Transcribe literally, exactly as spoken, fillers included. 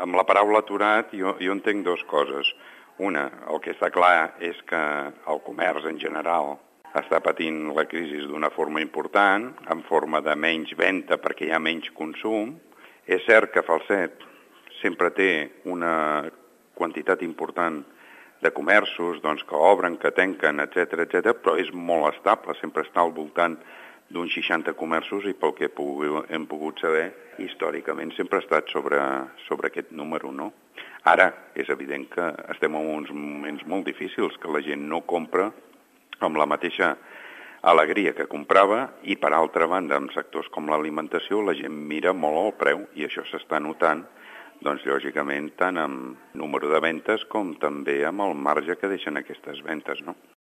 amb la paraula aturat jo, jo entenc dues coses. Una, el que està clar és que el comerç en general està patint la crisi d'una forma important, en forma de menys venda perquè hi ha menys consum. És cert que Falset sempre té una quantitat important de comerços doncs, que obren, que tanquen, etcètera, etcètera, però és molt estable, sempre està al voltant d'uns seixanta comerços i pel que hem pogut saber, històricament sempre ha estat sobre, sobre aquest número, no? Ara, és evident que estem en uns moments molt difícils, que la gent no compra amb la mateixa alegria que comprava i, per altra banda, en sectors com l'alimentació, la gent mira molt el preu i això s'està notant, doncs, lògicament, tant amb número de ventes com també amb el marge que deixen aquestes ventes, no?